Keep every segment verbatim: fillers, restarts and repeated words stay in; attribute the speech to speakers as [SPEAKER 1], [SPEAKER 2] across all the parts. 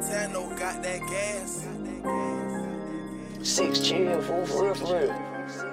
[SPEAKER 1] Montano got that gas.
[SPEAKER 2] Six chill, fool, for real, for real.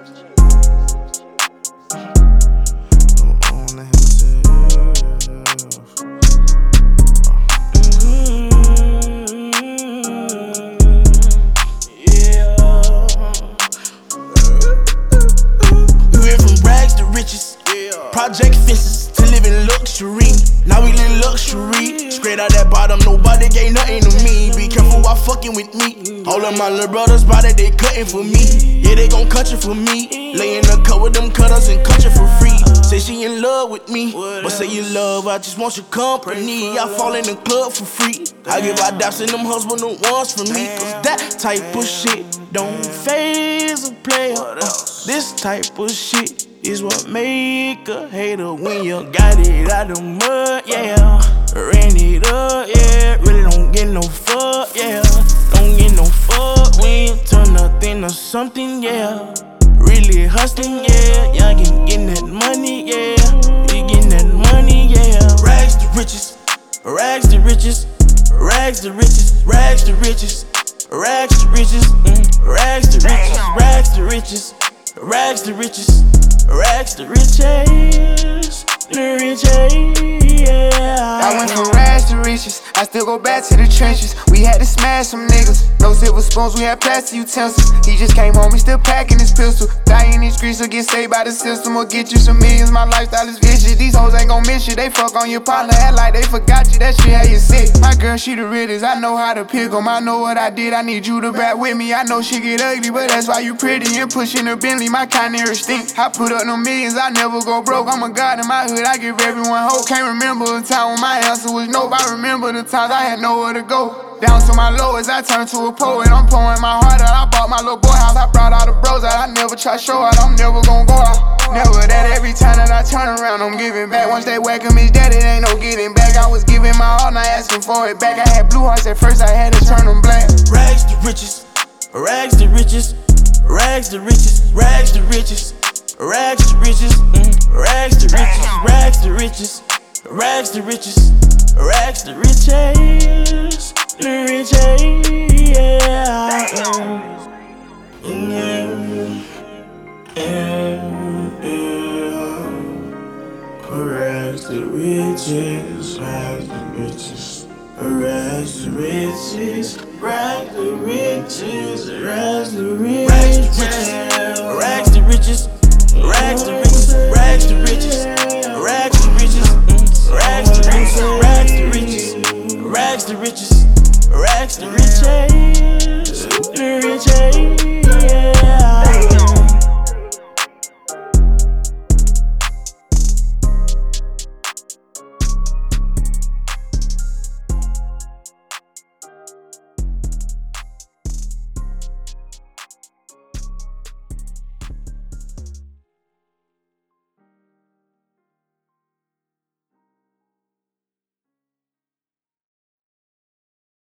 [SPEAKER 3] Project fences to live in luxury. Now we live luxury. Straight out that bottom, nobody gave nothing to me. Be careful while fucking with me. All of my little brothers body, they cutting for me. Yeah, they gon' cut you for me. Lay in the cut with them cutters and cut you for free. Say she in love with me, but say you love, I just want your company. I fall in the club for free. I give out daps and them husband the ones for me. Cause that type of shit don't faze a player. Uh, this type of shit is what make a hater when you got it out the mud, yeah. Ran it up, yeah. Really don't get no fuck, yeah. Don't get no fuck when you turn nothing to something, yeah. Really hustling, yeah. Y'all getting, getting that money, yeah. You getting that money, yeah. Rags to riches, rags to riches, rags to riches, rags to riches, rags to riches, mm. rags to riches, rags to riches, rags to riches. Rags to riches, the riches, yeah.
[SPEAKER 4] I went from rags to riches, I still go back to the trenches. We had to smash some niggas, no silver spoons, we had plastic utensils. He just came home, he still packing his pistol. Die in these streets or get saved by the system, or get you some millions. My lifestyle is vicious, these hoes ain't gon' miss you. They fuck on your partner, act like they forgot you, that shit had you sick. My girl, she the realest, I know how to pick 'em. I know what I did, I need you to back with me. I know she get ugly, but that's why you pretty. And pushing her Bentley, my kind of stink. I put up no millions, I never go broke. I'm a god in my hood, I give everyone hope. Can't remember a time when my answer was nope. I remember the times I had nowhere to go. Down to my lowest, I turned to a poet. I'm pouring my heart out, I bought my little boy house. I brought all the bros out, I never try show out. I'm never gon' go out. Never that every time that I turn around, I'm giving back. Once they whack him, his daddy, it ain't no getting back. I was giving my all, not asking for it back. I had blue hearts at first, I had to turn them black.
[SPEAKER 3] Rags to riches, rags to riches, rags to riches, rags to riches. Rags to riches, mm. rags to riches, rags to riches, rags to riches, rags to riches, the riches, yeah. Yeah, yeah, yeah. Rags to riches, rags to riches, rags to riches, rags to riches, rags to riches, rags to riches. Rags to riches, rags to riches, rags to riches, rags to riches, rags to riches, rags to riches, rags to riches.